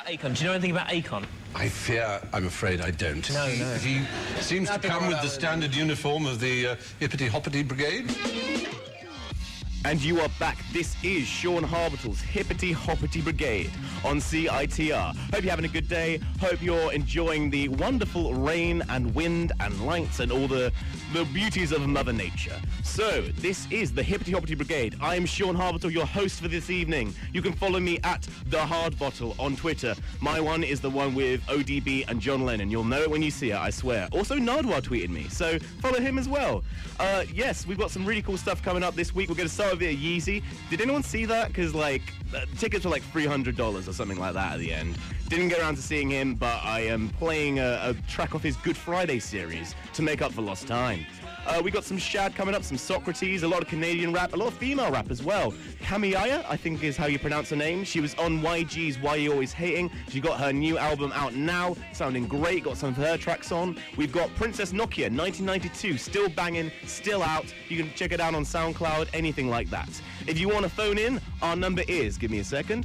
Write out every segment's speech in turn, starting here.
Akon? Do you know anything about Akon? I fear, I'm afraid I don't. No. He seems to come with the standard uniform of the Hippity-Hoppity Brigade. And you are back. This is Sean Harbital's Hippity Hoppity Brigade on CITR. Hope you're having a good day. Hope you're enjoying the wonderful rain and wind and lights and all the beauties of Mother Nature. So, this is the Hippity Hoppity Brigade. I am Sean Harbital, your host for this evening. You can follow me at The Hard Bottle on Twitter. My one is the one with ODB and John Lennon. You'll know it when you see it, I swear. Also, Nardwar tweeted me, so follow him as well. Yes, we've got some really cool stuff coming up this week. We're going to start with a Yeezy. Did anyone see that? Because, tickets were like $300 or something like that at the end. Didn't get around to seeing him, but I am playing a track off his Good Friday series to make up for lost time. We got some Shad coming up, some Socrates, a lot of Canadian rap, a lot of female rap as well. Kamiaya, I think is how you pronounce her name. She was on YG's Why You Always Hating. She got her new album out now, sounding great, got some of her tracks on. We've got Princess Nokia, 1992, still banging, still out. You can check it out on SoundCloud, anything like that. If you want to phone in, our number is, give me a second,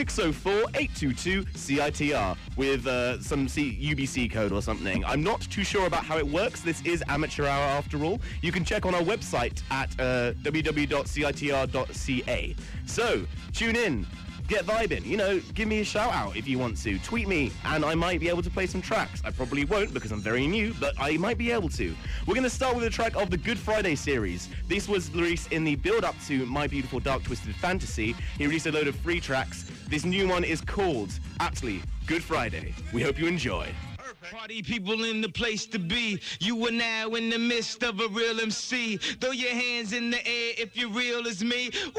604-822-CITR with some UBC code or something. I'm not too sure about how it works. This is Amateur Hour after all. You can check on our website at www.citr.ca. So, tune in. Get vibing, give me a shout out if you want to. Tweet me and I might be able to play some tracks. I probably won't because I'm very new, but I might be able to. We're going to start with a track of the Good Friday series. This was released in the build-up to My Beautiful Dark Twisted Fantasy. He released a load of free tracks. This new one is called, aptly, Good Friday. We hope you enjoy. Party people in the place to be. You are now in the midst of a real MC. Throw your hands in the air if you're real as me. Ooh!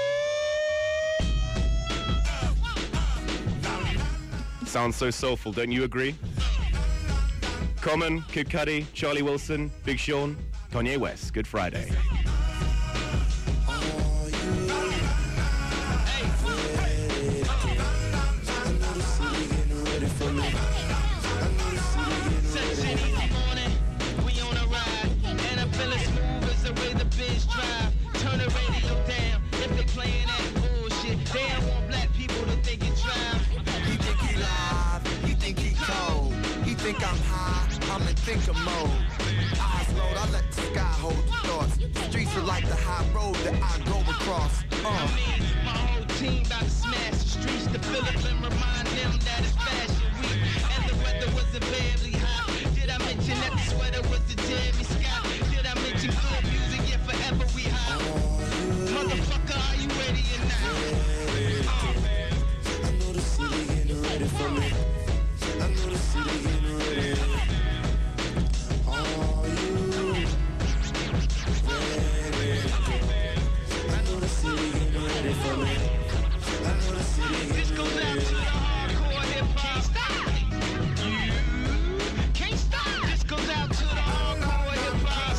Sounds so soulful, don't you agree? Common, Kid Cudi, Charlie Wilson, Big Sean, Kanye West. Good Friday. Think I'm high, I'm in thinker mode. Eyes rolled, I let the sky hold the thoughts. The streets are like the high road that I go across. My whole team about to smash the streets to fill up and remind them that it's Fashion Week. And the weather wasn't barely hot. Did I mention that the sweater was the Jamie Scott? Did I mention good music? Yeah, forever we hot. Motherfucker, are you ready or not? I know the city getting ready for me. I know the city getting ready. Are you ready? I know the city getting ready for me. I know the city getting ready. This goes out to the hardcore hip-hop. You can't stop. This goes out to the hardcore hip-hop.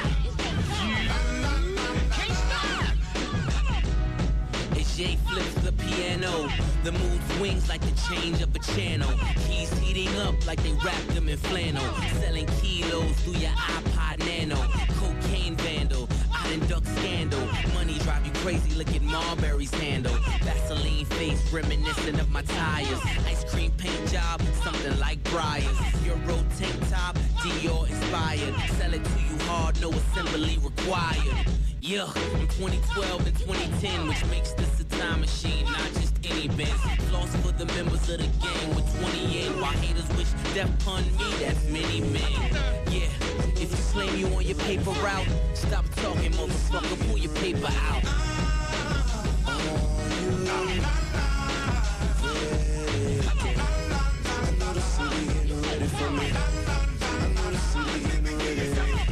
You can't stop. As Jay flips the piano, the mood swings like the change of a channel. Keys heating up like they wrapped them in flannel. Selling kilos through your iPod Nano. Cocaine vandal, I done duck scandal. Money drive you crazy, look at Marbury's handle. Vaseline face reminiscent of my tires. Ice cream paint job, something like Briar's. Your road tank top, Dior inspired. Sell it to you hard, no assembly required. Yeah, in 2012 and 2010, which makes this a time machine, not just any Benz. Floss for the members of the gang with 20 in. While haters wish death upon me, that's many men. Yeah, if you claim you on your paper route, stop talking, motherfucker, pull your paper out. I know the city getting ready for me. I know the city getting ready.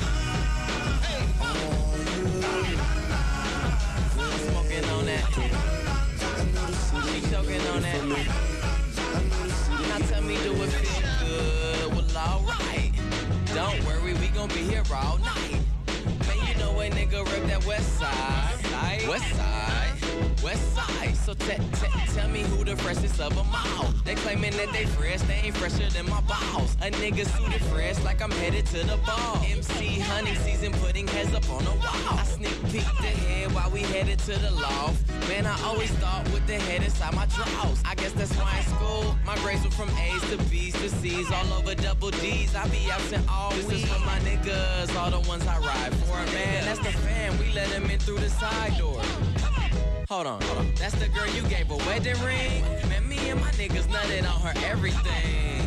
Smoking on that. She choking on that. Now tell me, do it feel good? Well, alright. Don't worry, we gon' be here all night. Man, you know a nigga rep that west side. West side. West side. So tell me who the freshest of them all. They claiming that they fresh, they ain't fresher than my balls. A nigga suited fresh like I'm headed to the ball. MC hunting season, putting heads up on the wall. I sneak peek the head while we headed to the loft. Man, I always thought with the head inside my drawers. I guess that's why in school, my grades from A's to B's to C's, all over double D's. I be absent all week. This is for my niggas, all the ones I ride for. Man, that's the fam, we let them in through the side door. Hold on. That's the girl you gave a wedding ring? Man, me and my niggas nutted on her everything.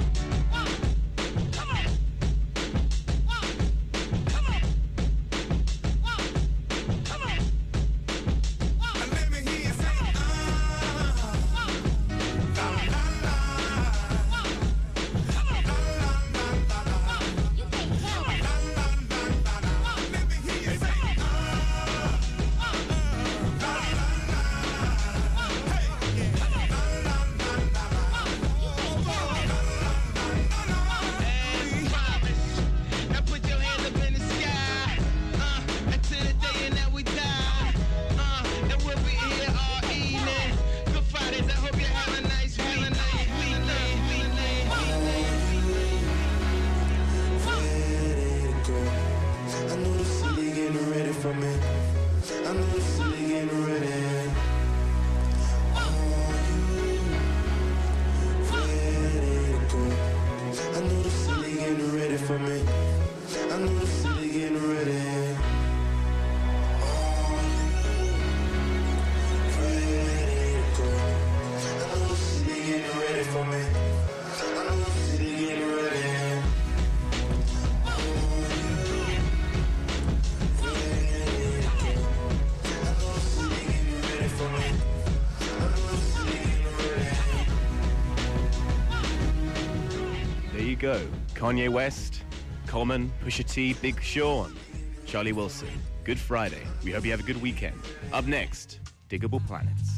Go. Kanye West, Common, Pusha T, Big Sean, Charlie Wilson. Good Friday. We hope you have a good weekend. Up next, Diggable Planets.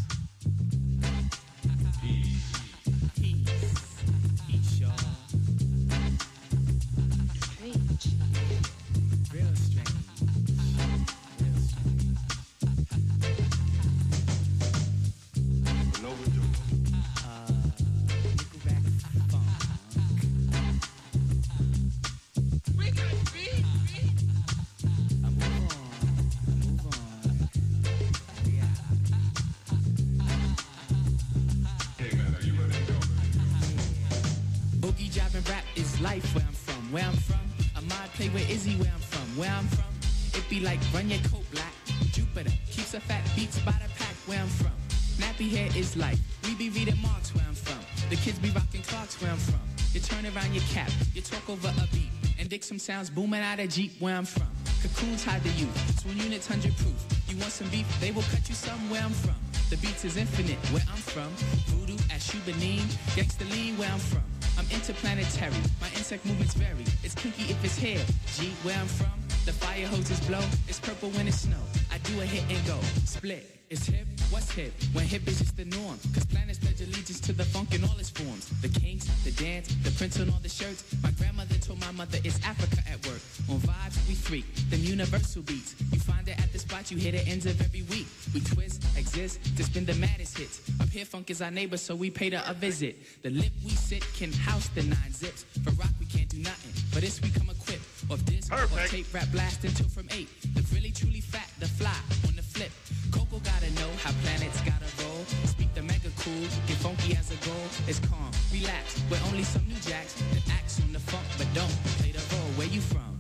Run your coat black. Jupiter keeps a fat beats by the pack where I'm from. Nappy hair is life. We be reading Marx where I'm from. The kids be rocking Clarks where I'm from. You turn around your cap, you talk over a beat, and dig some sounds booming out of Jeep where I'm from. Cocoons hide the youth, twin units 100 proof. You want some beef, they will cut you some where I'm from. The beats is infinite where I'm from. Voodoo at Shubanim, gangsta lean where I'm from. I'm interplanetary, my insect movements vary. It's kinky if it's hair, G where I'm from. The fire hoses blow, it's purple when it's snow. I do a hit and go, split. It's hip, what's hip? When hip is just the norm. Cause planets pledge allegiance to the funk in all its forms. The kinks, the dance, the prints on all the shirts. My grandmother told my mother it's Africa at work. On vibes, we freak, them universal beats. You find it at the spot, you hit the ends of every week. We twist, exist, to spin the maddest hits. Up here funk is our neighbor, so we paid her a visit. The lip we sit can house the 9 zips. For rock we can't do nothing, for this we come equipped. Of this, or tape rap blast until from 8. The really truly fat, the fly, on the flip. Coco gotta know how planets gotta roll. Speak the mega cool, get funky as a goal. It's calm, relax, we're only some new jacks that acts on the funk, but don't play the role. Where you from?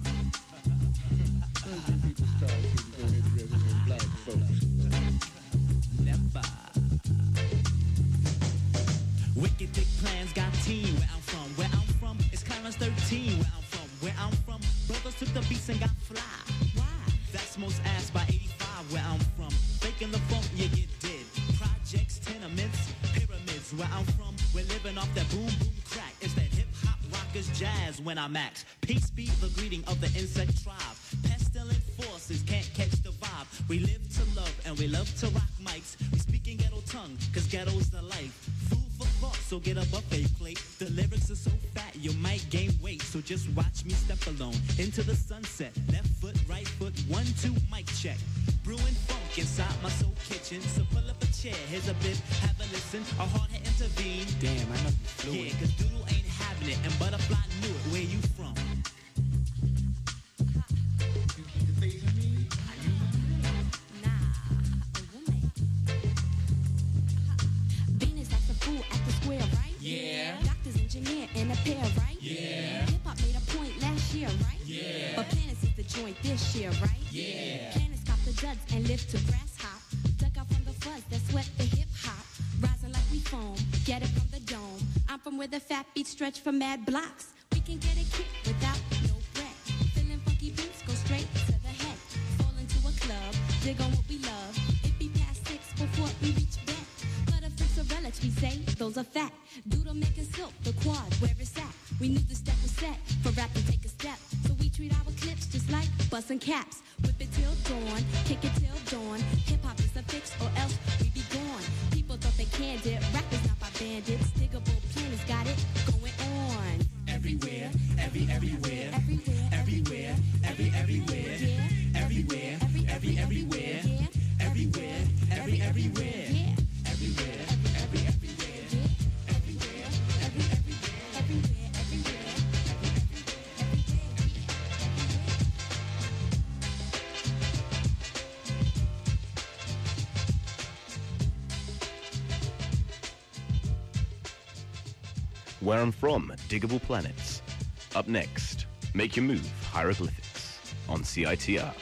Never. Wicked dick plans got team. Where I'm from, it's Clarence 13. Where I'm from, brothers took the beats and got fly. Why? That's most asked by 85 where I'm from. Faking the funk, you get dead. Projects, tenements, pyramids. Where I'm from, we're living off that boom, boom, crack. It's that hip-hop rockers jazz when I max. Peace be the greeting of the insect tribe. Pestilent forces can't catch the vibe. We live to love and we love to rock mics. We speak in ghetto tongue, cause ghetto's the life. Food for thought, so get a buffet plate. The lyrics are so fat, you might gain weight. So just watch me step alone into the sunset. Left foot, right foot, 1, 2, mic check. Brewing funk inside my soul kitchen. So pull up a chair, here's a bit, have a listen. A hard head intervene. Damn, I know you flew it. Yeah, cause Doodle ain't having it, and Butterfly knew it. Where you from? Yeah. in a pair, right? Yeah. Hip-hop made a point last year, right? Yeah. But Planets is the joint this year, right? Yeah. Planets cop the duds and live to grass hop. Duck out from the fuzz that sweat the hip-hop. Rising like we foam, get it from the dome. I'm from where the fat beats stretch for mad blocks. We can get a kick without no breath. Feeling funky beats, go straight to the head. Fall into a club, dig on what we love. It be past 6 before we reach bed. Butterflies or relics, we say, those are fat. Doodle making silk, the quad, where it's at. We knew the step was set, for rap to take a step. So we treat our clips just like bussin' caps. Whip it till dawn, kick it till dawn. Hip-hop is a fix or else we be gone. People thought they canned it, rap is not by bandits. Diggable Planets got it going on. Everywhere, everywhere, Everywhere, everywhere, everywhere, yeah. everywhere, everywhere, yeah. everywhere, everywhere, Yeah. everywhere, everywhere, everywhere, Where I'm From, Diggable Planets. Up next, Make Your Move, Hieroglyphics on CITR.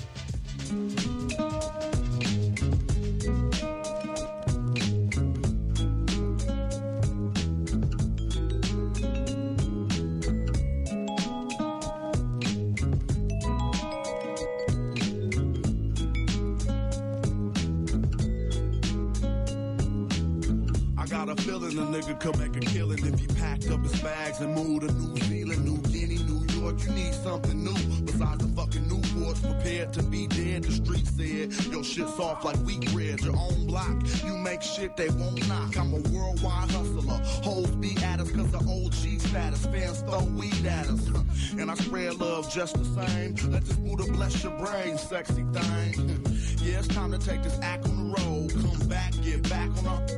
I got a feeling a nigga could make a killing if he packed up his bags and moved to New Zealand, New Guinea, New York. You need something new besides the fucking Newports. Prepared to be dead, the street said. Your shit's off like wheat bread. Your own block, you make shit they won't knock. I'm a worldwide hustler. Hoes be at us cause the OG status. Fans throw weed at us. And I spread love just the same. Let this Buddha bless your brain, sexy thing. Yeah, it's time to take this act on the road. Come back, get back on our...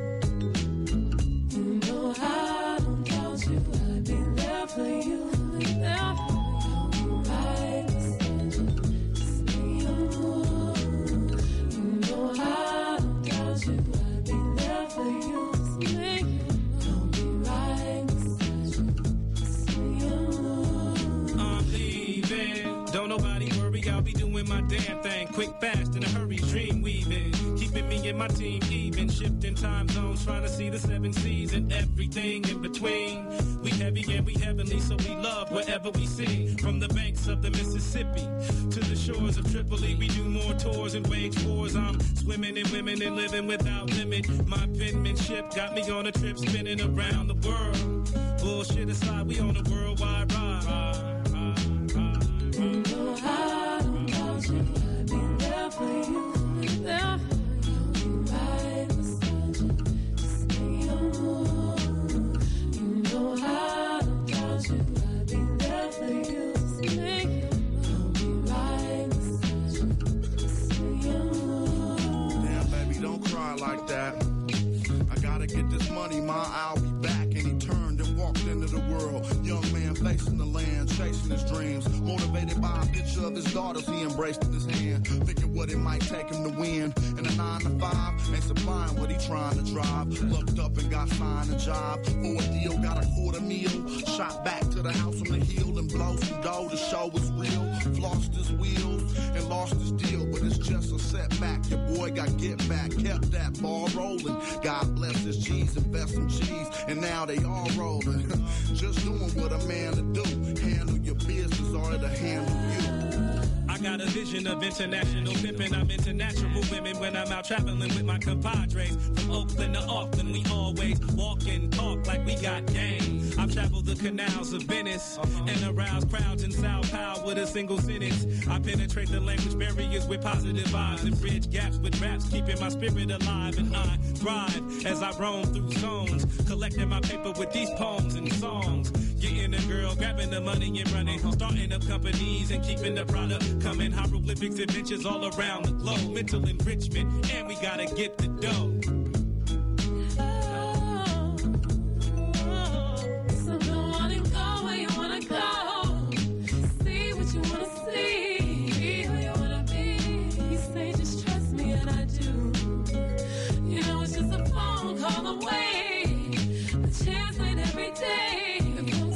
You know I don't doubt you, I'd be there for you, there for you, right beside you, just me and you. You know I don't doubt you, I'd be there for you, just me and you. I'll be right beside you, just me and you. I'm leaving, don't nobody worry, I'll be doing my damn thing, quick, fast, in a hurry, dream weaving, keeping me and my team even, shifting time zones, trying to see the 7 seas and everything in between. We heavy and we heavenly, so we love wherever we see. From the banks of the Mississippi to the shores of Tripoli, we do more tours and wage wars. I'm swimming in women and living without limit. My penmanship got me on a trip spinning around the world. Bullshit aside, we on a worldwide ride. You know I don't doubt you, I'd be there for you, there for you, right beside you, just me and you. You know I don't doubt you, I'd be there for you, just me and you. I'll be right beside you, just me and you. Damn, baby, don't cry like that. I gotta get this money, ma, I'll be back. And he turned and walked into the world. Young man facing the land, chasing his dreams. Motivated by a picture of his daughters, he embraced in his hand. Thinking what it might take him to win. And a 9 to 5 ain't supplying what he trying to drive. Looked up and got signed a job. For a deal, got a $250,000. Shot back to the house on the hill and blow some dough. The show was real. Flossed his wheels and lost his deal. But it's just a setback. Your boy got get back. Kept that ball rolling. God bless his G's, invest some G's. And now they all rolling. Just doing what a man to do. Handle your business or it'll handle you. I got a vision of international pimping. I'm into natural women when I'm out traveling with my compadres. From Oakland to Auckland, we always walk and talk like we got game. I've traveled the canals of Venice and aroused crowds in Sao Paulo with a single sentence. I penetrate the language barriers with positive vibes and bridge gaps with raps, keeping my spirit alive. And I thrive as I roam through zones, collecting my paper with these poems and songs. Getting a girl, grabbing the money and running, starting up companies and keeping the product coming. Hieroglyphics adventures all around the globe, mental enrichment, and we gotta get the dough. So go on and go where you wanna go. See what you wanna see, who you wanna be. You say just trust me and I do. You know it's just a phone call away. The chance ain't every day.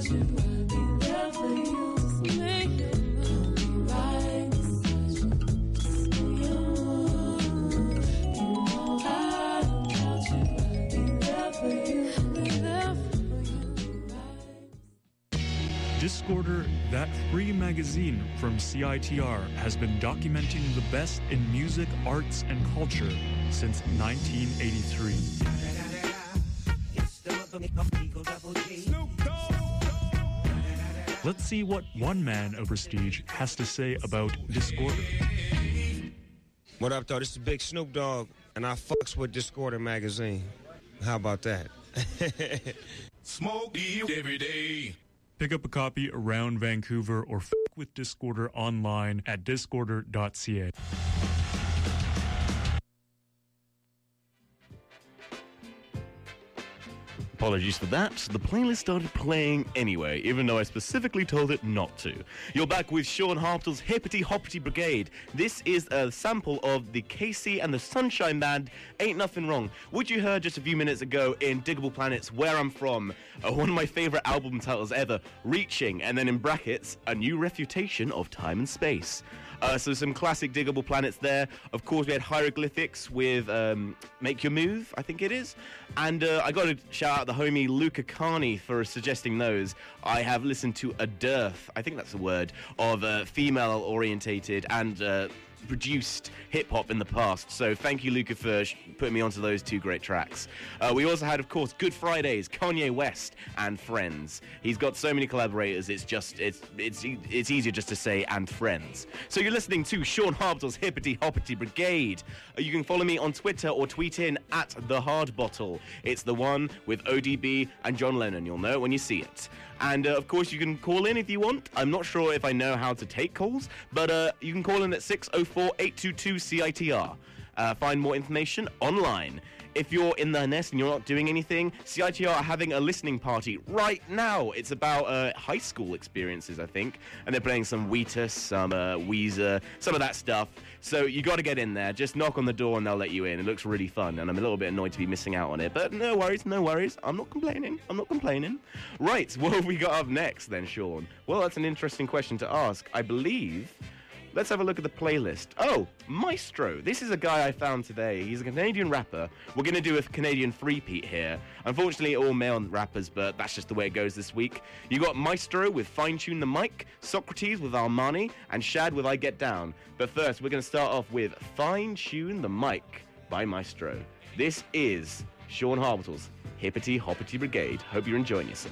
without you, I'd be there for you. Just make it move. I'll be right beside you. Just for you. You know I don't doubt you, I'd be there for you. I'll be there for you. Discorder, that free magazine from CITR, has been documenting the best in music, arts, and culture since 1983. Let's see what one man of prestige has to say about Discorder. What up, though? This is Big Snoop Dogg, and I fucks with Discorder magazine. How about that? Smoke weed every day. Pick up a copy around Vancouver or f*** with Discorder online at discorder.ca. Apologies for that. The playlist started playing anyway, even though I specifically told it not to. You're back with Sean Harple's Hippity Hoppity Brigade. This is a sample of the Casey and the Sunshine Band, Ain't Nothing Wrong, which you heard just a few minutes ago in Diggable Planets, Where I'm From. One of my favorite album titles ever, Reaching, and then in brackets, A New Refutation of Time and Space. So some classic Diggable Planets there. Of course, we had Hieroglyphics with Make Your Move, I think it is. And I got to shout out the homie Luca Carney for suggesting those. I have listened to a dearth, I think that's the word, of female-orientated and produced hip-hop in the past. So thank you, Luca, for putting me onto those two great tracks. We also had, of course, Good Fridays, Kanye West, and Friends. He's got so many collaborators, it's easier just to say and Friends. So you're listening to Sean Harple's Hippity Hoppity Brigade. You can follow me on Twitter or tweet in at The Hard Bottle. It's the one with ODB and John Lennon. You'll know it when you see it. And, of course, you can call in if you want. I'm not sure if I know how to take calls, but you can call in at 604-822-CITR. Find more information online. If you're in the nest and you're not doing anything, CITR are having a listening party right now. It's about high school experiences, I think. And they're playing some Wheatus, some Weezer, some of that stuff. So you got to get in there. Just knock on the door and they'll let you in. It looks really fun. And I'm a little bit annoyed to be missing out on it. But no worries, no worries. I'm not complaining. Right, what have we got up next then, Sean? Well, that's an interesting question to ask. I believe... Let's have a look at the playlist. Oh, Maestro. This is a guy I found today. He's a Canadian rapper. We're going to do a Canadian three-peat here. Unfortunately, all male rappers, but that's just the way it goes this week. You got Maestro with Fine Tune the Mic, Socrates with Armani, and Shad with I Get Down. But first, we're going to start off with Fine Tune the Mic by Maestro. This is Sean Harple's Hippity Hoppity Brigade. Hope you're enjoying yourself.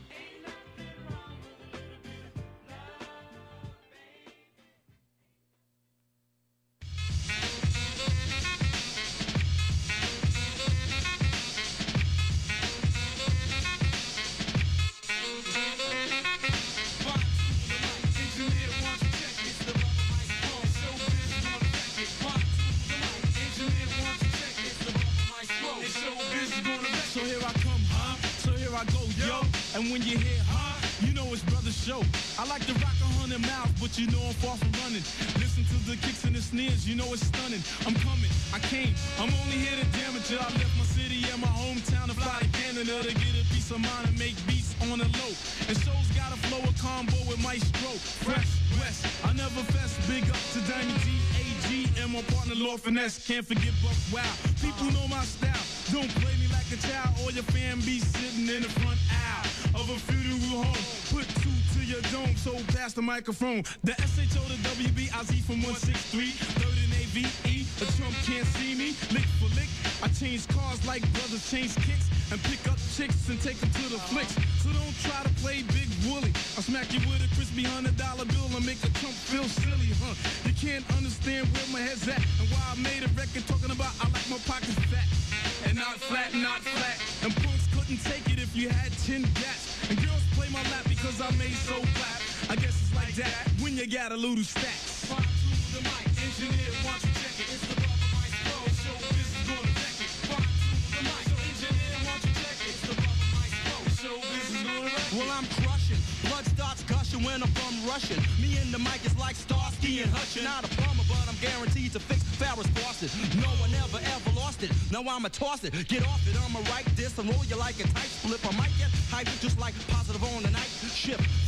And when you hear you know it's brother show. I like to rock 100 miles, but you know I'm far from running. Listen to the kicks and the snares, you know it's stunning. I'm coming, I came, I'm only here to damage it. I left my city and my hometown to fly to Canada to get a piece of mine and make beats on the low. And shows got a flow, a combo with Maestro. Fresh West, I never fess, big up to Diamond D, AG, and my partner Lord Finesse. Can't forget Buck Wow, people know my style. Don't play me like a child or your fan be sitting in the front aisle of a funeral home. Put two to your dome, so pass the microphone. The SHO to WB, I Z from 163, third in AVE. A chump can't see me, lick for lick. I change cars like brothers change kicks and pick up chicks and take them to the flicks. So don't try to play big bully. I'll smack you with a crispy $100 bill and make a chump feel silly, huh? You can't understand where my head's at and why I made a record talking about I like my pockets fat. And not flat, not flat. And punks couldn't take it if you had 10 gats. And girls play my lap because I made so clap. I guess it's like that when you got a little stacks. Fine tune the mic, engineer, why don't you check it? It's the brother Maestro, show business gonna wreck it. Fine tune the mic, so engineer, why don't you check it? It's the brother Maestro, show business gonna wreck it. Well, I'm crushing, blood starts gushing when I'm from Russian. Me and the mic is like Starsky and Hutch. Not a plumber, but I'm guaranteed to fix Farrah's faucet. No one ever lost it. Now I'ma toss it. Get off it, I'ma write this and roll you like a tight slip. I might get hyped just like Positive on the night.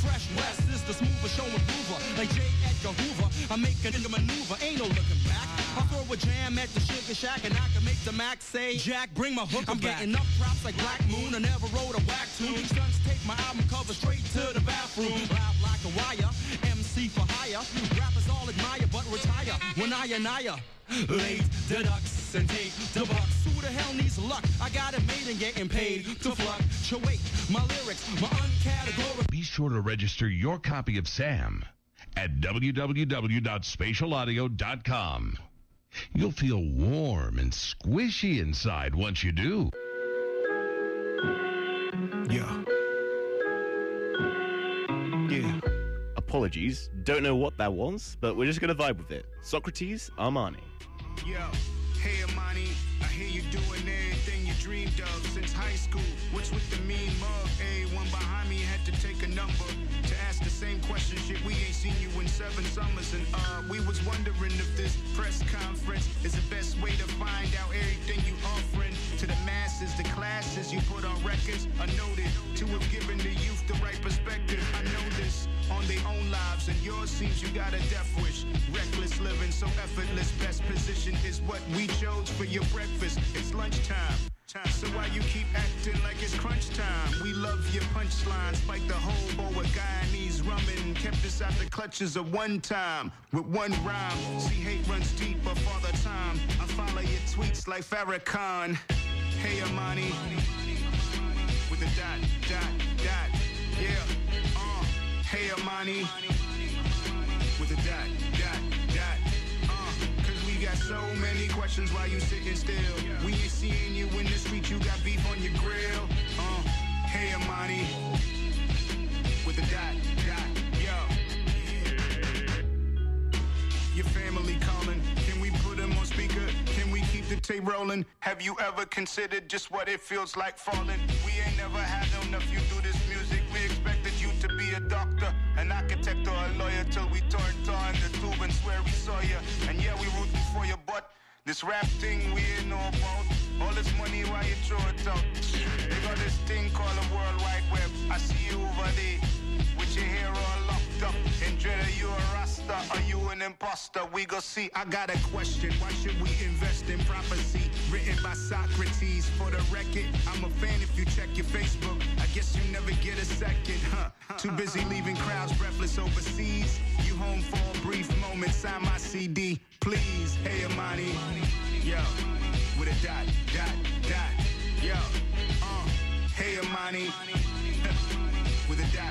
Fresh West is the smoother, show improver. Like J. Edgar Hoover, I make a nigga maneuver, ain't no looking back. I throw a jam at the Sugar Shack and I can make the Mac say, Jack, bring my hooker I'm back. Getting up props like Black Moon, I never wrote a whack tune. Stunts take my album cover straight to the bathroom. Loud like a wire, MC for hire. Rappers all admire but retire when I late the ducks and take the bucks. Who the hell needs luck? I got it made and getting paid to fluctuate my lyrics, my uncategorized. Be sure to register your copy of Sam at www.spatialaudio.com. You'll feel warm and squishy inside once you do. Yeah. Apologies, don't know what that was, but we're just gonna vibe with it. Socrates, Armani. Yo, hey Armani, I hear you doing everything you dreamed of since high school. What's with the mean mug? One behind me had to take a number to ask the same question. Shit, we ain't seen you in 7 summers, and we was wondering if this press conference is the best way to find out everything you offering to the masses, the classes you put on records. I noted to have given the youth the right perspective. I know this on their own lives, and yours seems you got a death wish. Reckless living, so effortless. Best position is what we chose for your breakfast. It's lunchtime. So why you keep acting like it's crunch time? We love your punchlines, like the hobo with Guyanese rummin'. Kept us out the clutches of one time with one rhyme. See, hate runs deep, but Father Time, I follow your tweets like Farrakhan. Hey Armani, with a dot. Yeah, hey Armani, with a dot. Cause we got so many questions while you sitting still. We ain't seeing you in the street, you got beef on your grill. Hey Armani, with a dot. Yo, your family calling. Can we put them on speaker? Can we keep the tape rolling? Have you ever considered just what it feels like falling? We ain't never had enough you do this music. We expected you to be a doctor, an architect, or a lawyer till we tore in the tube and swear we saw you. And yeah, we rooting for you, but this rap thing we ain't know about. All this money, why you throw it out? They got this thing called the World Wide Web. I see you over there with your hair all locked up. And dread, are you a Rasta? Are you an imposter? We go see. I got a question. Why should we invest in prophecy written by Socrates? For the record, I'm a fan if you check your Facebook. I guess you never get a second, huh? Too busy leaving crowds breathless overseas. You home for a brief moment. Sign my CD, please. Hey Armani, yo, with a dot. Yo, hey Armani, with a dot.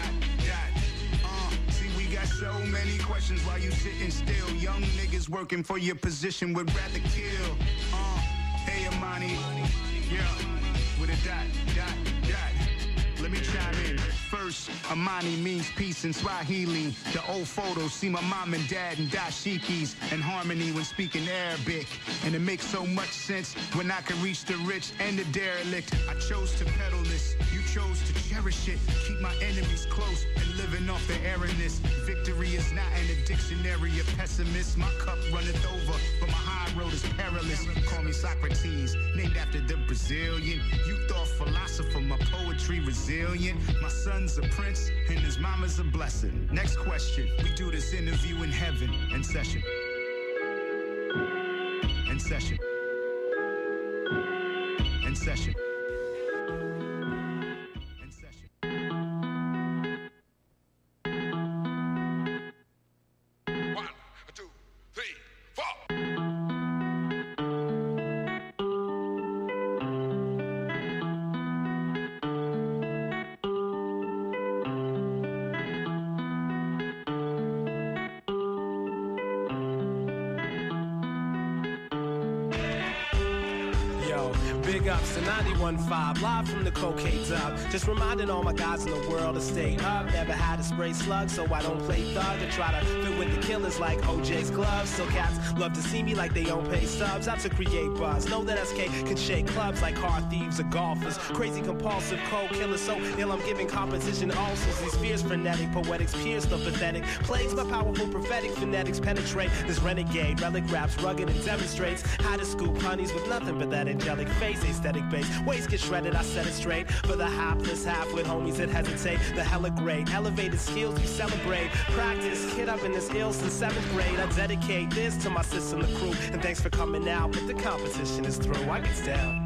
See, we got so many questions while you sitting still. Young niggas working for your position would rather kill. Hey Armani, yo, with a dot. Let me chime in. First, Amani means peace in Swahili. The old photos see my mom and dad in dashikis and harmony when speaking Arabic. And it makes so much sense when I can reach the rich and the derelict. I chose to peddle this. You chose to cherish it. Keep my enemies close and living off the errandness. Victory is not in the dictionary of pessimists. My cup runneth over, but my high road is perilous. Call me Socrates, named after the Brazilian. You thought philosopher, my poetry resilient. My son's a prince and his mama's a blessing. Next question. We do this interview in heaven. In session. Big ups to 91.5, live from the cocaine dub. Just reminding all my guys in the world to stay up. Never had to spray slugs, so I don't play thug. I try to fit with the killers like OJ's gloves. So cats love to see me like they don't pay subs. Out to create buzz. Know that SK can shake clubs like car thieves or golfers. Crazy, compulsive, cold killers. So ill, I'm giving competition ulcers. These fears frenetic, poetics pierce the pathetic. Plagues my powerful prophetic phonetics penetrate. This renegade relic raps rugged and demonstrates how to scoop honeys with nothing but that angelic face. praise, aesthetic base. Waist get shredded, I set it straight. For the hapless half with homies that hesitate. The hella great, elevated skills you celebrate. Practice, kid, I've been this ill since 7th grade. I dedicate this to my sis and the crew. And thanks for coming out, but the competition is through. I get down.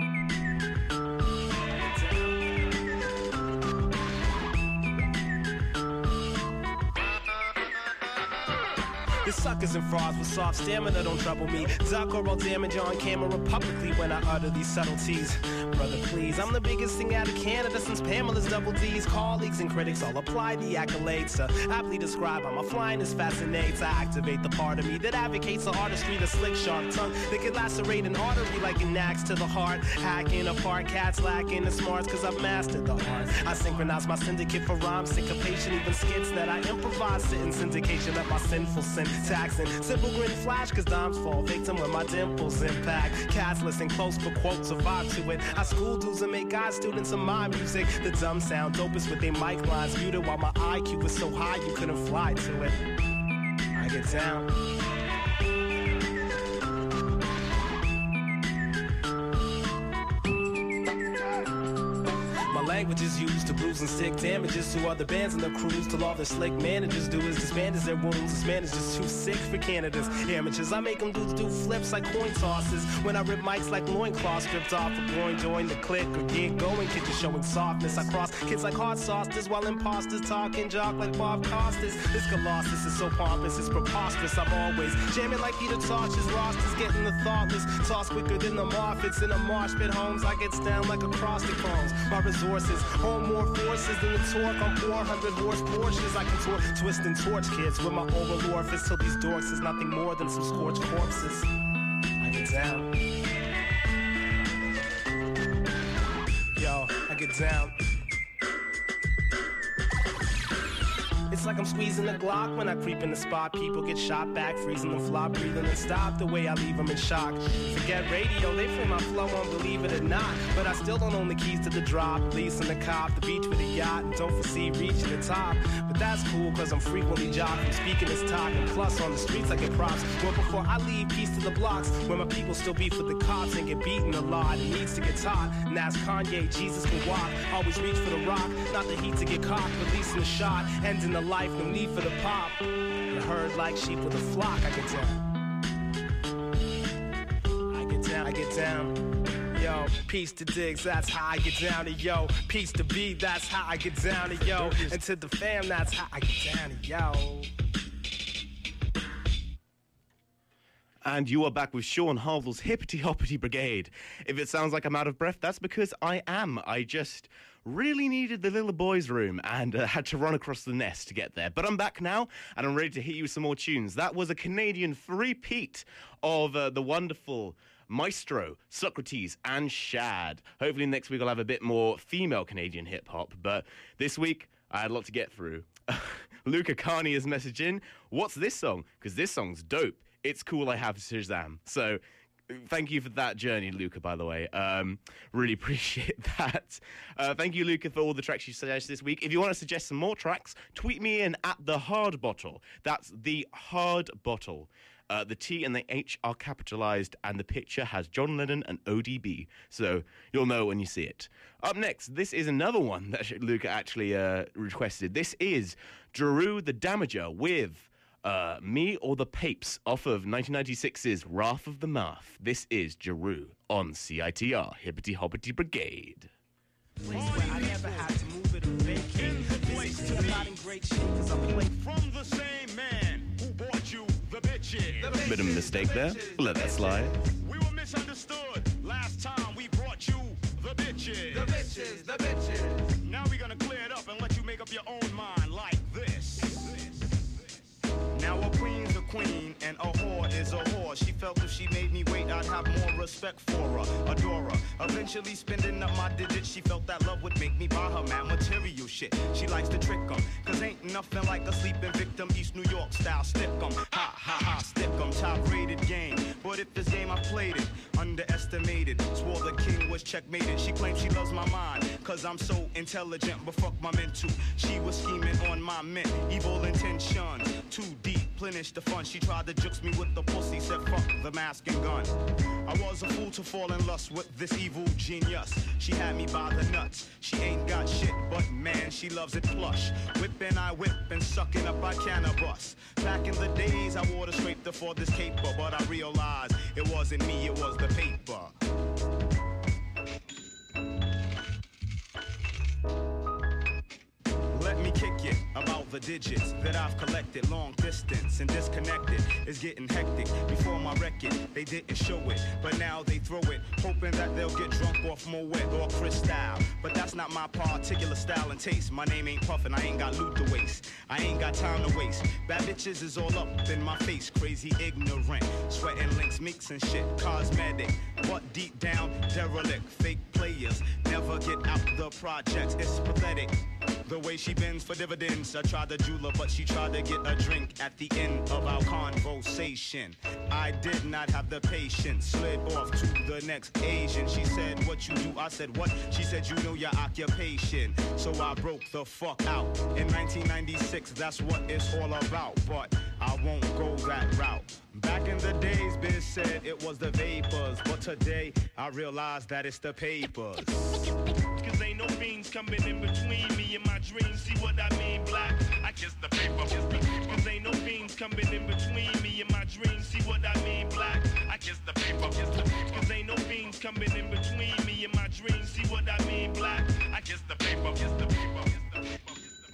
The suckers and frauds with soft stamina don't trouble me. Duck or I'll damage on camera publicly when I utter these subtleties. Brother, please, I'm the biggest thing out of Canada since Pamela's double D's. Colleagues and critics all apply the accolades to aptly describe how my flyness fascinates. I activate the part of me that advocates the artistry, the slick, sharp tongue that can lacerate an artery like an axe to the heart. Hacking apart cats lacking the smarts cause I've mastered the art. I synchronize my syndicate for rhyme syncopation, even skits that I improvise, sit in syndication, let my sinful sin taxing. Simple grin flash cause dimes fall victim when my dimples impact. Cats listen close for quotes, survive to it. I school dudes and make guys students of my music. The dumb sound dopest with their mic lines muted while my IQ was so high you couldn't fly to it. I get down. Language is used to bruise and stick damages to other bands and their crews. Till all their slick managers do is disband their wounds. This man is just too sick for candidates. Amateurs, I make them do flips like coin tosses. When I rip mics like loincloth stripped off a groin, join the click or get going. Kids just showing softness. I cross kids like hard sauces while imposters talking jock like Bob Costas. This Colossus is so pompous, it's preposterous. I'm always jamming like Peter Tosh's rosters, getting the thoughtless. Toss quicker than the Moffats in a marsh pit homes. I get down like acrostic poems. My resources hold more forces than the torque on 400 horse Porsches. I can twist and torch kids with my oral orifice till these dorks is nothing more than some scorched corpses. I get down. Yo, I get down. It's like I'm squeezing a Glock when I creep in the spot. People get shot back, freezing and flop, breathing and stop the way I leave them in shock. Forget radio, they frame my flow on, believe it or not. But I still don't own the keys to the drop. Leasing the cop, the beach with a yacht, and don't foresee reaching the top. But that's cool, cause I'm frequently jocking, speaking this talk. And plus on the streets I get props. Well, before I leave, peace to the blocks, where my people still beef with the cops and get beaten a lot. It needs to get taught, and ask Kanye, Jesus can walk. Always reach for the rock, not the heat to get caught. Releasing the shot, ending the life, no need for the pop. You heard like sheep with a flock. I get down. I get down, I get down. Yo, peace to Diggs, that's how I get down to yo. Peace to B, that's how I get down to yo. And to the fam, that's how I get down to yo. And you are back with Sean Harville's Hippity Hoppity Brigade. If it sounds like I'm out of breath, that's because I am. I just really needed the little boys' room and had to run across the nest to get there. But I'm back now, and I'm ready to hit you with some more tunes. That was a Canadian three-peat of the wonderful Maestro, Socrates, and Shad. Hopefully next week I'll have a bit more female Canadian hip-hop. But this week, I had a lot to get through. Luca Carney is messaging, what's this song? Because this song's dope. It's cool I have Shazam. So thank you for that journey, Luca, by the way. Really appreciate that. Thank you, Luca, for all the tracks you suggested this week. If you want to suggest some more tracks, tweet me in at The Hard Bottle. That's The Hard Bottle. The T and the H are capitalized, and the picture has John Lennon and ODB. So you'll know when you see it. Up next, this is another one that Luca actually requested. This is Jeru the Damager with Me or the Papes off of 1996's Wrath of the Math. This is Jeru on CITR, Hippity Hoppity Brigade. I never had to move it or vacate. I'm not in great shape because I'm playing from the same man who bought you the bitches. Bit of a mistake there. We'll let that slide. We were misunderstood last time we brought you the bitches. The bitches, the bitches. Now we're gonna clear it up and let you make up your own mind like this. Now a queen's a queen and a whore is a whore. She felt if she made me wait, I'd have more respect for her, adore her. Eventually spending up my digits, she felt that love would make me buy her mad material shit. She likes to trick 'em, cause ain't nothing like a sleeping victim, East New York style stick 'em. Ha ha ha, stick 'em, top rated game. But if this game I played it, underestimated, swore the king was checkmated. She claims she loves my mind, cause I'm so intelligent, but fuck my mental. She was scheming on my mint, evil intentions, too deep. replenish the fun. She tried to jukes me with the pussy, said fuck the mask and gun. I was a fool to fall in lust with this evil genius. She had me by the nuts. She ain't got shit, but man, she loves it plush. Whipping, I whip, and sucking up, I cannabis. Back in the days, I wore the scraper for this caper, but I realized it wasn't me, it was the paper. Let me kick it about the digits that I've collected. Long distance and disconnected is getting hectic. Before my record, they didn't show it, but now they throw it, hoping that they'll get drunk off Moet or Cristal. But that's not my particular style and taste. My name ain't Puffin', I ain't got loot to waste. I ain't got time to waste. Bad bitches is all up in my face, crazy ignorant. Sweating links, meeks and shit, cosmetic. But deep down, derelict. Fake players never get out the projects, it's pathetic. The way she bends for dividends, I tried to jewel her, but she tried to get a drink at the end of our conversation. I did not have the patience, slid off to the next Asian. She said, what you do? I said, what? She said, you know your occupation. So I broke the fuck out. In 1996, that's what it's all about, but I won't go that route. Back in the days, Biz said it was the vapors, but today I realize that it's the papers. Cause ain't no fiends coming in between me and my dreams. See what I mean, black? I kiss the paper. Cause ain't no fiends coming in between me and my dreams. See what I mean, black? I kiss the paper. Cause ain't no fiends coming in between me and my dreams. See what I mean, black? I kiss the paper. Kiss the paper. Kiss the paper.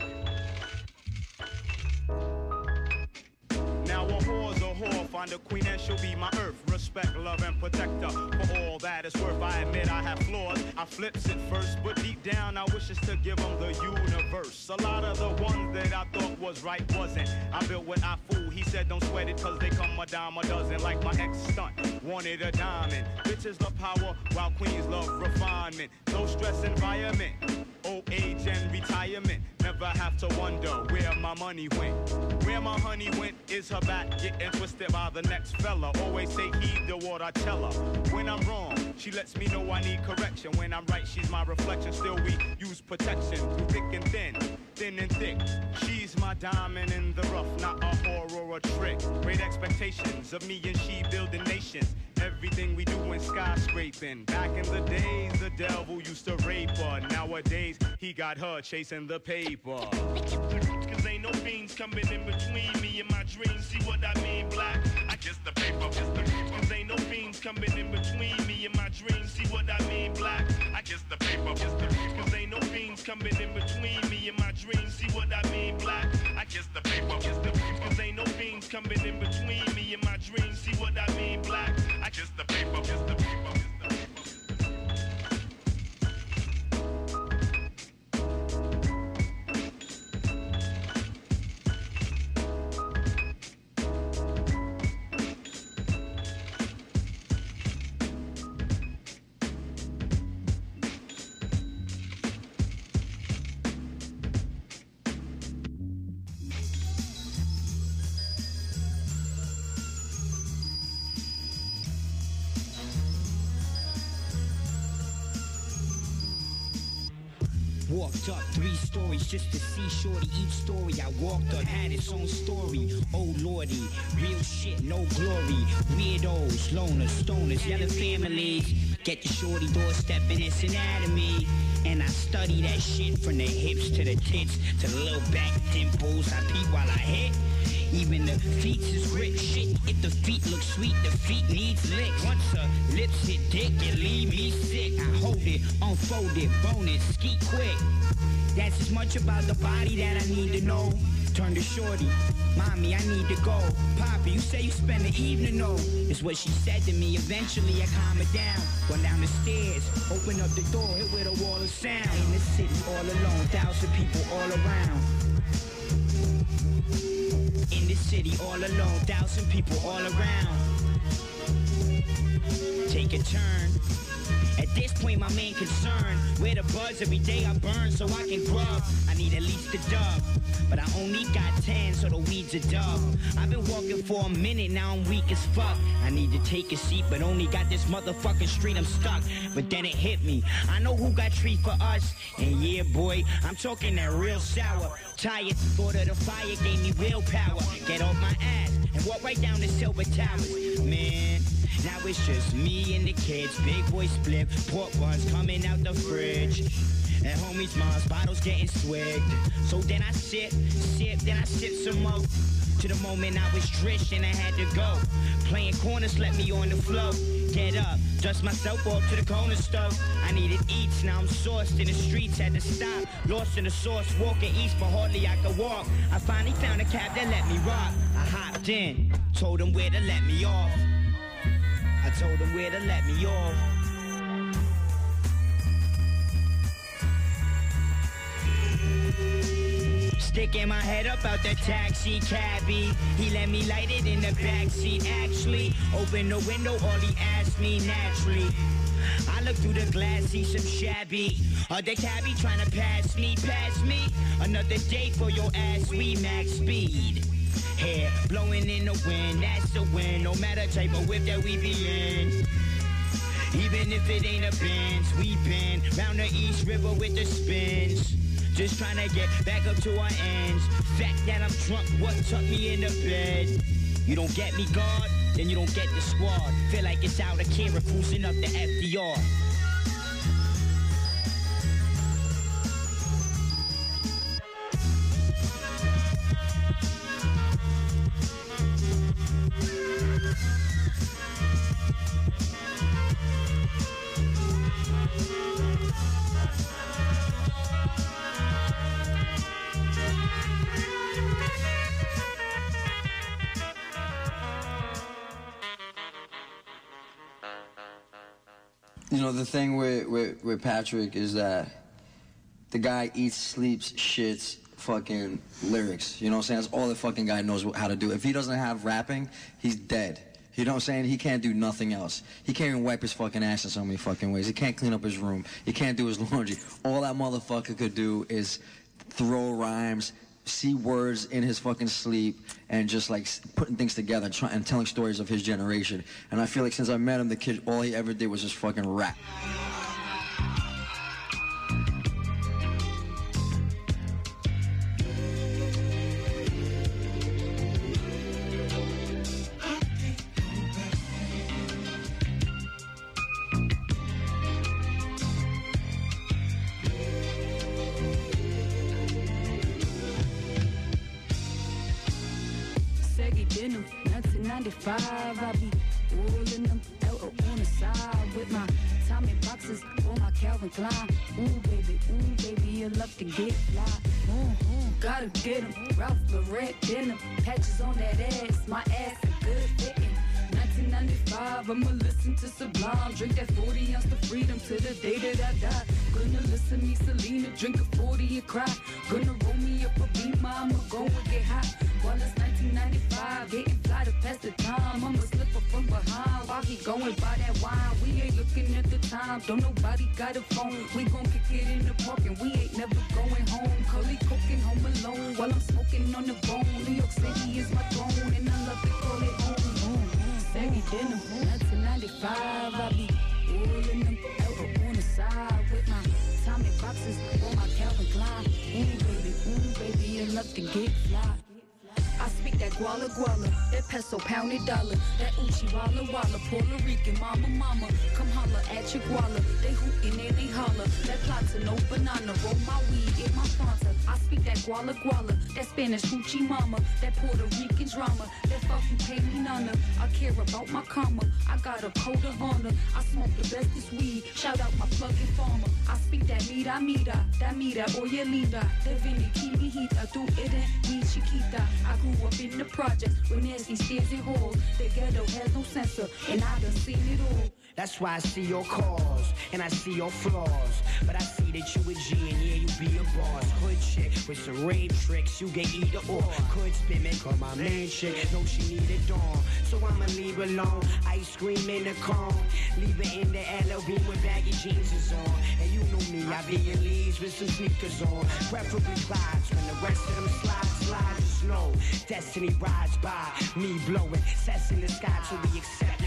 Now a whore's a whore, find a queen and she'll be my earth. Respect, love, and protect her. For all that it's worth, I admit I have flaws. I flips it first, but deep down I wish to give them the universe. A lot of the ones that I thought was right wasn't. I built what I fool, he said don't sweat it cause they come a dime a dozen. Like my ex-stunt, wanted a diamond. Bitches love power, while queens love refinement. No stress environment, old age and retirement. Never have to wonder where my money went. Where my honey went is her back getting twisted by the next fella. Always say heed to what I tell her. When I'm wrong, she lets me know I need correction. When I'm right, she's my reflection. Still we use protection through thick and thin, thin and thick. She's my diamond in the rough, not a whore or a trick. Great expectations of me and she building nations. Everything we do in skyscraping. Back in the days, the devil used to rape her. Nowadays, he got her chasing the paper. Cause ain't no fiends coming in between me and my dreams. See what I mean, black? I kiss the paper. Cause ain't no fiends coming in between me and my dreams. See what I mean, black? I kiss the paper. Cause ain't no fiends coming in between me and my dreams. See what I mean, black? I kiss the paper. Cause ain't no fiends coming in between me and my dreams. See what I mean, black? I kiss the paper. Kiss the paper. Walked up 3 stories just to see shorty. Each story I walked up had its own story. Oh lordy, real shit, no glory. Weirdos, loners, stoners, yelling families. Get the shorty doorstep in its anatomy. And I study that shit from the hips to the tits to the little back dimples. I peep while I hit. Even the feet is grip shit. If the feet look sweet, the feet needs licks. Once her lips hit dick, it leave me sick. I hold it, unfold it, bone it, ski quick. That's as much about the body that I need to know. Turn to shorty, mommy, I need to go. Papa, you say you spend the evening, no. Is what she said to me. Eventually I calm her down. Run down the stairs, open up the door, hit with a wall of sound. In the city, all alone, 1,000 people all around. In the city, all alone, 1,000 people all around. Take a turn. At this point, my main concern, where the buzz every day I burn so I can grub. I need at least a dub, but I only got 10, so the weeds are dub. I've been walking for a minute, now I'm weak as fuck. I need to take a seat, but only got this motherfucking street, I'm stuck. But then it hit me, I know who got treat for us. And yeah, boy, I'm talking that real sour. tired. Thought of the fire gave me willpower. Get off my ass and walk right down the Silver Towers. Man, now it's just me and the kids. Big boy split, pork buns coming out the fridge. And homies' mom's bottles getting swigged. So then I sip, then I sip some more. To the moment I was drenched and I had to go. Playing corners let me on the floor. Get up, dust myself off to the corner stove. I needed eats, now I'm sourced in the streets, had to stop. Lost in the source, walking east, but hardly I could walk. I finally found a cab that let me rock. I hopped in, told them where to let me off. I told them where to let me off. Sticking my head up out the taxi cabbie. He let me light it in the backseat. Actually, open the window, all he asked me naturally. I look through the glass, see some shabby. Other cabbie trying to pass me. Another day for your ass, we max speed. Hair blowing in the wind, that's the win. No matter type of whip that we be in. Even if it ain't a Benz, we been round the East River with the spins. Just trying to get back up to our ends. Fact that I'm drunk, what tucked me in the bed. You don't get me, God, then you don't get the squad. Feel like it's out of Kira cruising up the FDR. You know, the thing with Patrick is that the guy eats, sleeps, shits, fucking lyrics. You know what I'm saying? That's all the fucking guy knows how to do. If he doesn't have rapping, he's dead. You know what I'm saying? He can't do nothing else. He can't even wipe his fucking ass in so many fucking ways. He can't clean up his room. He can't do his laundry. All that motherfucker could do is throw rhymes, see words in his fucking sleep, and just like putting things together and telling stories of his generation. And I feel like since I met him, the kid, all he ever did was just fucking rap. I be rolling them out on the side with my Tommy boxes on my Calvin Klein. Ooh baby, you love to get fly. Gotta get 'em. Ralph Lauren denim, patches on that ass. My ass is good fitting. 1995, I'ma listen to Sublime. Drink that 40 ounce to freedom to the day that I die. Gonna listen to me, Selena, drink a 40 and cry. Gonna roll me up a beamer, I'ma go and get hot. Well, it's 1995, getting fly to pass the time. I'ma slip up from behind while he going by that wine. We ain't looking at the time, don't nobody got a phone. We gon' kick it in the park and we ain't never going home. Cully cooking home alone while I'm smoking on the bone. New York City is my throne and I love to call it home. Saggy denim, 1995, I be rolling them out on the side with my Tommy boxes on my Calvin Klein. Ooh baby, you love to get fly. I speak that guala guala, that peso pounded dollar, that Uchi walla walla, Puerto Rican mama, come holla at your guala. They hootin' and they holla, that plata no banana, roll my weed in my Fanta. I speak that guala guala, that Spanish hoochie mama, that Puerto Rican drama, that fucking pay me nana. I care about my karma, I got a code of honor. I smoke the bestest weed, shout out my plugging farmer. I speak that mira, that mira, oye linda, that vini hita, tu eres mi chiquita. I grew up in the projects with nasty stairs and halls. The ghetto has no censor, and I done seen it all. That's why I see your calls, and I see your flaws. But I see that you a G, and yeah, you be a boss. Hood chick with some rape tricks, you get either or. Could spin, make her my main chick, know she need a dawn. So I'ma leave her alone, ice cream in the cone. Leave her in the LOB with baggy jeans is on. And you know me, I be in leaves with some sneakers on. Preferably Clydes, when the rest of them slide, just know. Destiny rides by, me blowing, sets in the sky till we accept it.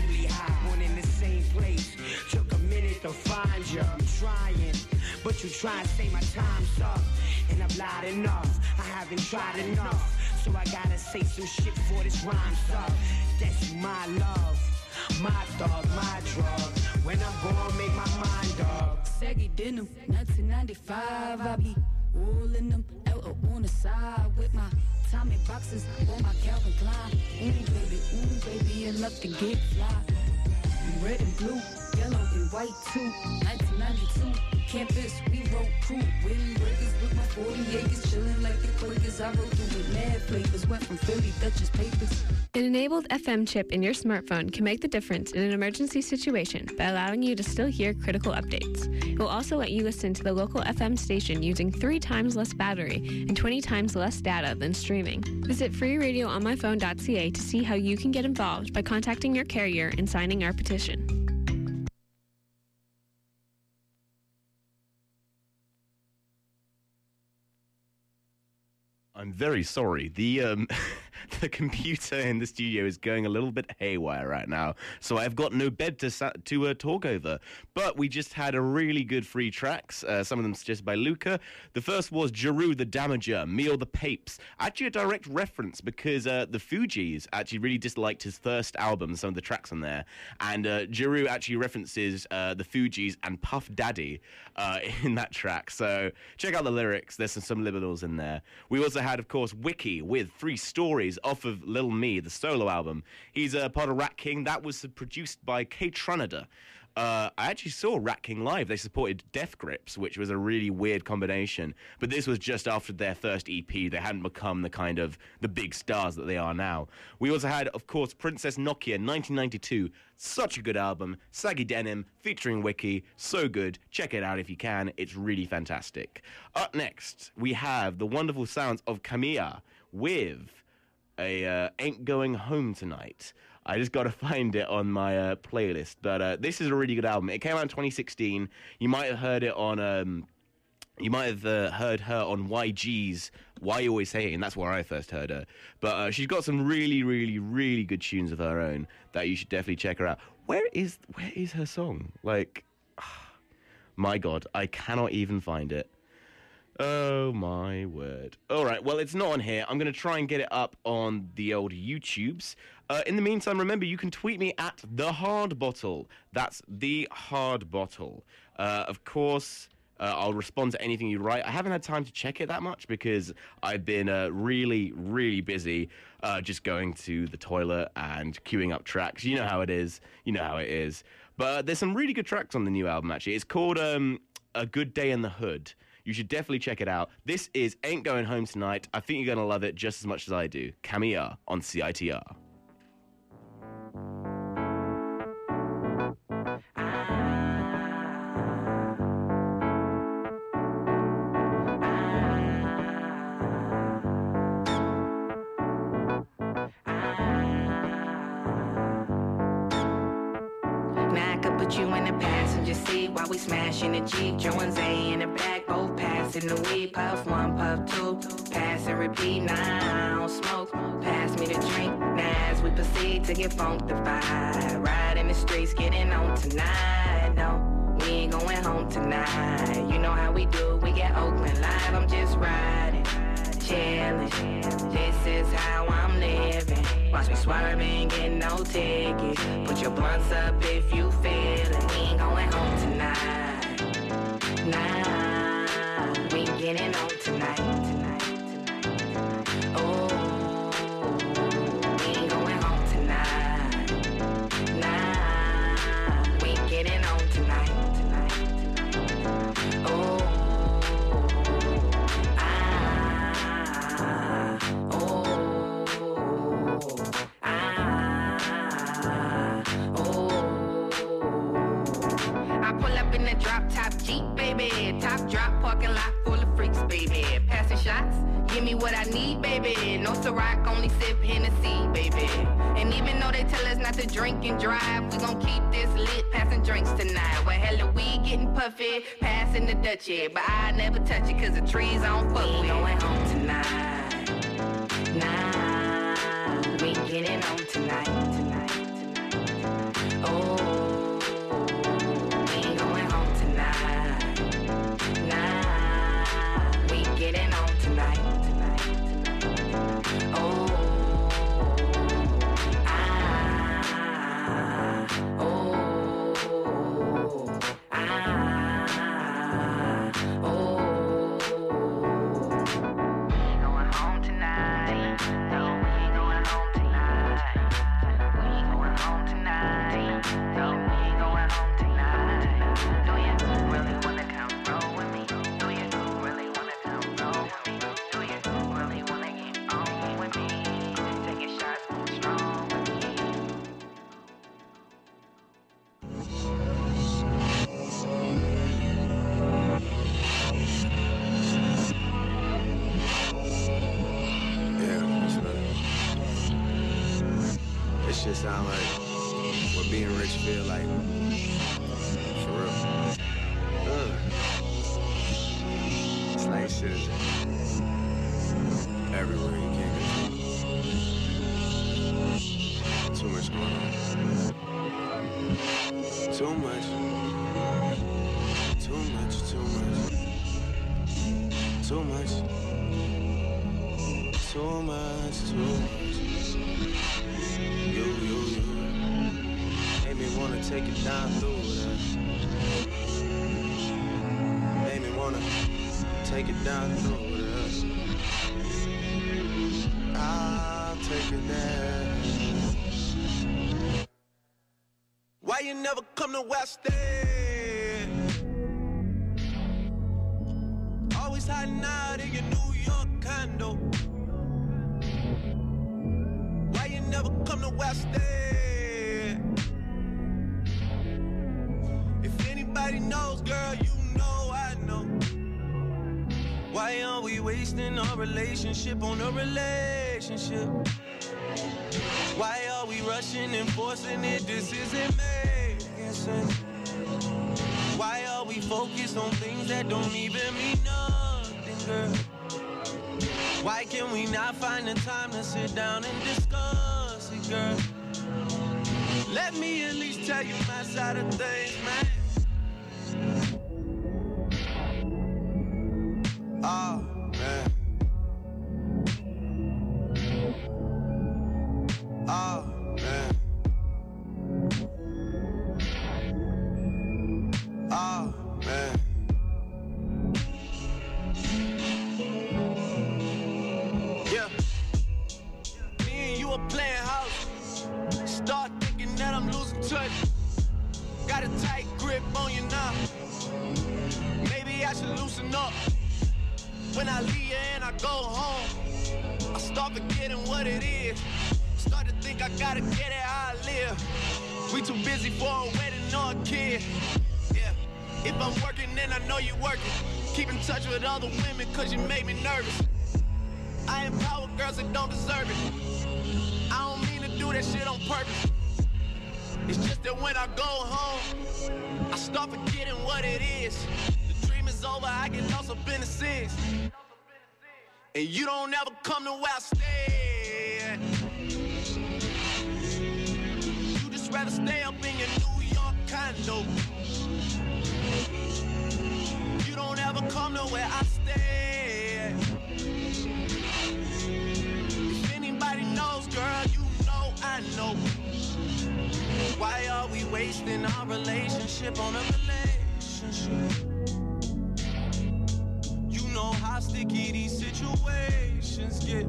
deadly high. One in the same place. Took a minute to find you. I'm trying, but you try and say my time's up. And I've lied enough. I haven't tried enough. So I gotta say some shit before this rhyme's up. That's my love, my dog, my drug. When I'm gonna make my mind up. Saggy denim, 1995. I be all in them, out on the side with my Tommy boxes on my Calvin Klein. Ooh baby, you love to get fly. Red and blue, yellow and white too. 1992, campus, we wrote crew. Winning burgers with my 40 acres, chilling like the Quakers. I wrote through with mad flavors, went from Philly Dutchess papers. An enabled FM chip in your smartphone can make the difference in an emergency situation by allowing you to still hear critical updates. It will also let you listen to the local FM station using 3 times less battery and 20 times less data than streaming. Visit freeradioonmyphone.ca to see how you can get involved by contacting your carrier and signing our petition. I'm very sorry. The the computer in the studio is going a little bit haywire right now, so I've got no bed to talk over. But we just had a really good 3 tracks, some of them suggested by Luca. The first was Jeru the Damager, Meal the Papes. Actually a direct reference because the Fugees actually really disliked his first album, some of the tracks on there. And Jeru actually references the Fugees and Puff Daddy in that track. So check out the lyrics. There's some liminals in there. We also had, of course, Wiki with 3 Stories off of Lil Me, the solo album. He's a part of Rat King. That was produced by K Tronada. I actually saw Rat King live. They supported Death Grips, which was a really weird combination. But this was just after their first EP. They hadn't become the big stars that they are now. We also had, of course, Princess Nokia, 1992. Such a good album. Saggy Denim, featuring Wiki. So good. Check it out if you can. It's really fantastic. Up next, we have the wonderful sounds of Camilla with a Ain't Going Home Tonight. I just got to find it on my playlist. But this is a really good album. It came out in 2016. You might have heard it on... you might have heard her on YG's Why You Always Hating. That's where I first heard her. But she's got some really, really, really good tunes of her own that you should definitely check her out. Where is her song? My God, I cannot even find it. Oh, my word. All right, well, it's not on here. I'm going to try and get it up on the old YouTubes. In the meantime, remember, you can tweet me at The Hard Bottle. That's The Hard Bottle. Of course, I'll respond to anything you write. I haven't had time to check it that much because I've been really, really busy just going to the toilet and queuing up tracks. You know how it is. But there's some really good tracks on the new album, actually. It's called A Good Day in the Hood. You should definitely check it out. This is Ain't Going Home Tonight. I think you're going to love it just as much as I do. Camilla on CITR. Put you in the passenger seat while we smashing the Jeep. Joe and Zay in the back, both passing the weed. Puff 1, puff 2, pass and repeat. Now smoke, pass me the drink. Now as we proceed to get funkified, ride in the streets, getting on tonight. No, we ain't going home tonight. You know how we do, we get Oakland live. I'm just riding, chilling. This is how I'm living. Watch me swerving, get no tickets. Put your blunts up if you feel it. We ain't going home tonight. Nah, we ain't getting home tonight. Oh, we ain't going home tonight. Nah, we ain't getting home tonight. Oh. Drop top Jeep, baby. Top drop, parking lot full of freaks, baby. Passing shots, give me what I need, baby. No Ciroc, only sip Hennessy, baby. And even though they tell us not to drink and drive, we gon' keep this lit, passing drinks tonight. Well, hella weed getting puffy, passing the Dutchie. But I never touch it, cause the trees on fuck. We ain't going home tonight. Nah, we ain't getting home tonight. shit sound like what being rich feel like. For real. It's like shit is everywhere you can't control. Too much going on. Too much. Too much, too much. Too much. Too much, too much. You. Made me wanna take it down through that. Made me wanna take it down through that. I'll take it there. Why you never come to West End? Always hiding out in your New York condo. Why you never come to West End? If anybody knows, girl, you know I know. Why are we wasting our relationship on a relationship? Why are we rushing and forcing it? This isn't making sense. Why are we focused on things that don't even mean nothing, girl? Why can we not find the time to sit down and discuss it, girl? Let me at least tell you my side of things, man. Oh, man. Oh, man. Oh, man. Yeah. Me and you are playing house. Start thinking that I'm losing touch. Got a tight grip on you now. Maybe I should loosen up. When I leave here and I go home, I start forgetting what it is. Start to think I gotta get it how I live. We too busy for a wedding or a kid. Yeah, if I'm working, then I know you working. Keep in touch with other women, cause you make me nervous. I empower girls that don't deserve it. I don't mean to do that shit on purpose. It's just that when I go home, I start forgetting what it is. The dream is over, I get lost up in the sins. And you don't ever come to where I stay. You just rather stay up in your New York condo. You don't ever come to where I stay. If anybody knows, girl, you know I know. Why are we wasting our relationship on a relationship? You know how sticky these situations get.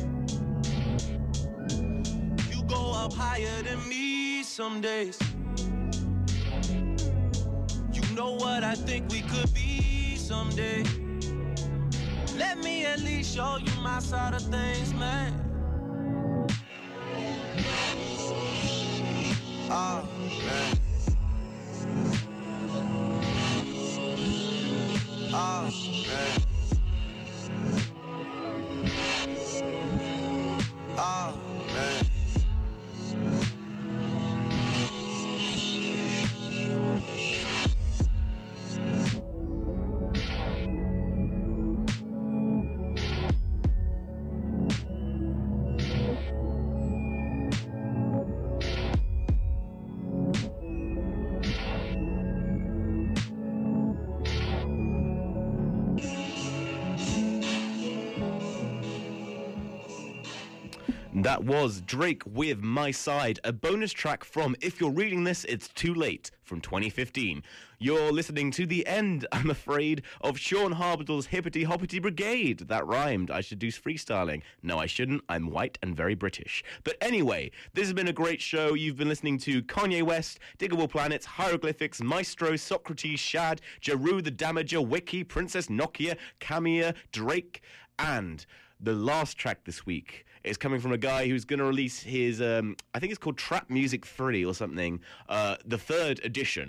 You go up higher than me some days. You know what I think we could be someday. Let me at least show you my side of things, man. Oh, man. Oh, man. Oh, man. That was Drake with My Side, a bonus track from If You're Reading This, It's Too Late from 2015. You're listening to the end, I'm afraid, of Sean Harbitle's Hippity Hoppity Brigade. That rhymed. I should do freestyling. No, I shouldn't. I'm white and very British. But anyway, this has been a great show. You've been listening to Kanye West, Diggable Planets, Hieroglyphics, Maestro, Socrates, Shad, Jeru the Damager, Wiki, Princess Nokia, Camilla, Drake, and the last track this week is coming from a guy who's going to release his, I think it's called Trap Music 3 or something, the third edition.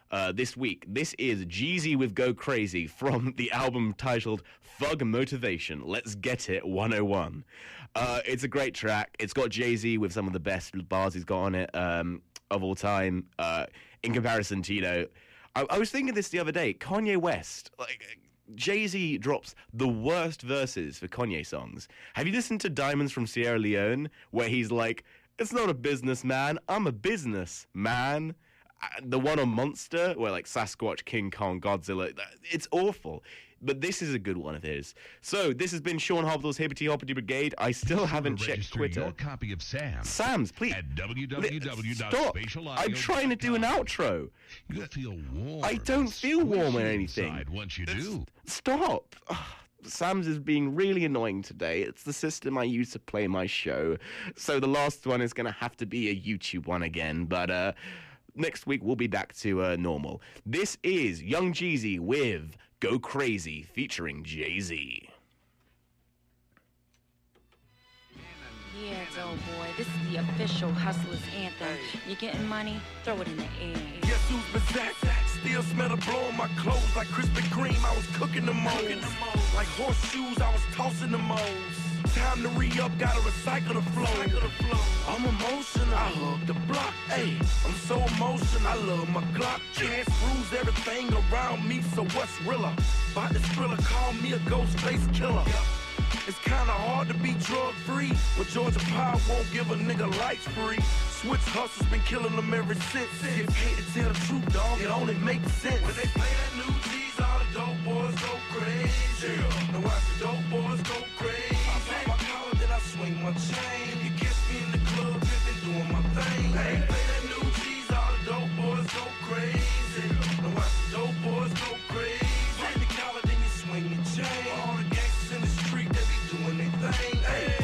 this week. This is Jeezy with Go Crazy from the album titled Thug Motivation. Let's Get It 101. It's a great track. It's got Jay-Z with some of the best bars he's got on it of all time. In comparison to, you know, I was thinking this the other day. Kanye West, like, Jay-Z drops the worst verses for Kanye songs. Have you listened to Diamonds from Sierra Leone, where he's like, it's not a businessman, I'm a business man? The one on Monster, where like Sasquatch, King Kong, Godzilla, it's awful. But this is a good one of his. So this has been Sean Hobbitall's Hibbity Hoppity Brigade. I still haven't checked Twitter. Your copy of Sam's, please. At Stop. I'm trying to do an outro. You'll feel warm. I don't feel warm or anything. Once you do. Stop. Sam's is being really annoying today. It's the system I use to play my show. So the last one is going to have to be a YouTube one again. But next week we'll be back to normal. This is Young Jeezy with Go Crazy featuring Jay-Z. Yeah, dope boy. This is the official Hustlers anthem. You getting money? Throw it in the air. Guess who's possessed? Still smell the blow on my clothes like Krispy Kreme. I was cooking the moles. Like horseshoes, I was tossing the moles. Time to re-up, gotta recycle the flow. I'm emotional, I hug the block, ayy. I'm so emotional, I love my Glock. Chance rules everything around me, so what's realer? About this thriller, call me a ghost face killer. It's kinda hard to be drug-free when Georgia Power won't give a nigga lights free. Switch hustles been killing them ever since. Get paid to tell the truth, dog, it only makes sense. When they play that new G's, all the dope boys go crazy. Now watch the dope boys go crazy. I pop my collar, then I swing my chain. You catch me in the club, been doing my thing. They play that new G's, all the dope boys go crazy. Now watch the dope boys go crazy. Swing the collar, then you swing your chain. All the gangsters in the street, they be doing their thing. Hey.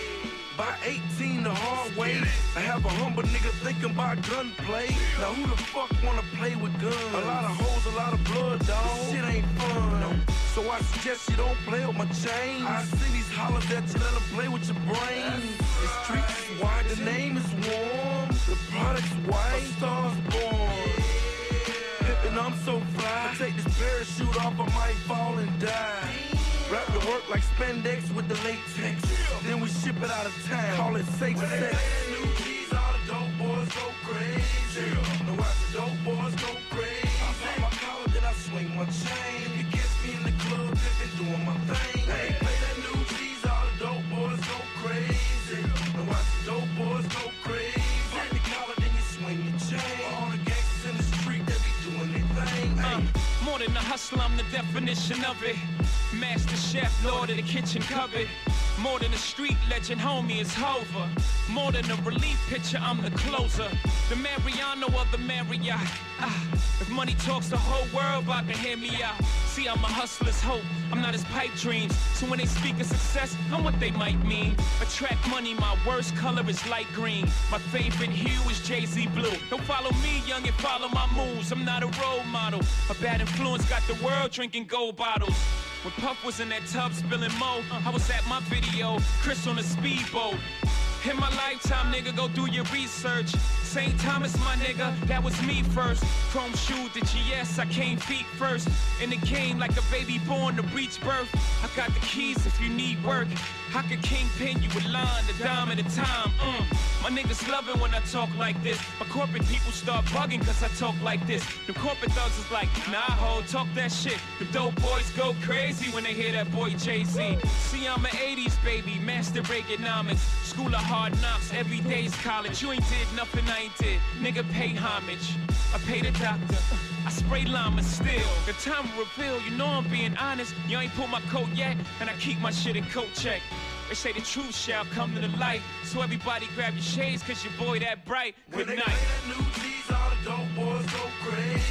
By 18 the hard way, I have a humble nigga thinking about gunplay. Now who the fuck wanna play with guns? A lot of hoes, a lot of blood, dawg. This shit ain't fun. No. So I suggest you don't play with my chains. I see these hollers that you let them play with your brains. The streets is wide, the name is warm. The product's white, stars born. Pippin', I'm so fly. I take this parachute off, I might fall and die. Wrap the work like spandex with the latex. Then we ship it out of town. Call it safe sex. New G's, all the dope boys go crazy. Now watch the dope boys go crazy. I pop my collar, then I swing my chain. You catch me in the club, been doing my thing. Hey, play that new G's, all the dope boys go crazy. Now watch the dope boys go crazy. Pop the collar, then you swing your chain. All the gangsters in the street, they be doing their thing. Hey. More than a hustler, I'm the definition of it. Master chef, lord of the kitchen cupboard. More than a street legend, homie, it's Hova. More than a relief pitcher, I'm the closer. The Mariano or the Marriott. If money talks, the whole world about to hear me out. See, I'm a hustler's hope, I'm not his pipe dreams. So when they speak of success, I'm what they might mean. Attract money, my worst color is light green. My favorite hue is Jay-Z blue. Don't follow me, young, and follow my moves. I'm not a role model. A bad influence got the world drinking gold bottles. When Puff was in that tub spilling mo, I was at my video, Chris on a speedboat. In my lifetime, nigga, go do your research. St. Thomas, my nigga, that was me first. Chrome shoe, the GS, I came feet first. In the game, like a baby born to reach birth. I got the keys if you need work. I could kingpin you a line, a dime at a time. My niggas love it when I talk like this. My corporate people start bugging cause I talk like this. The corporate thugs is like, nah, ho, talk that shit. The dope boys go crazy when they hear that boy Jay-Z. See, I'm an 80s baby, master Reaganomics. School of hard knocks, every day's college. You ain't did nothing I ain't did. Nigga, pay homage. I pay the doctor. I spray llama still. The time will reveal, you know I'm being honest. You ain't pulled my coat yet, and I keep my shit in coat check. They say the truth shall come to the light. So everybody grab your shades, cause your boy that bright. Good night. When they play that new G's, all the dope boys go crazy.